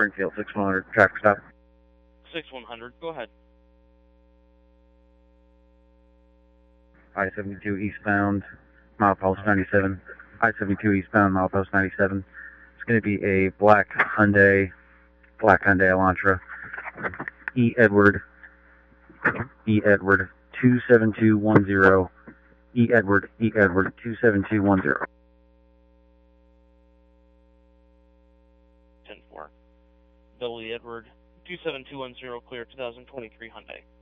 Springfield 6100, traffic stop. 6100, go ahead. I-72 eastbound, milepost 97. I-72 eastbound, milepost 97. It's going to be a black Hyundai Elantra. E. Edward 27210. E. Edward 27210. 10-4. Double E. Edward 27210, clear 2023 Hyundai.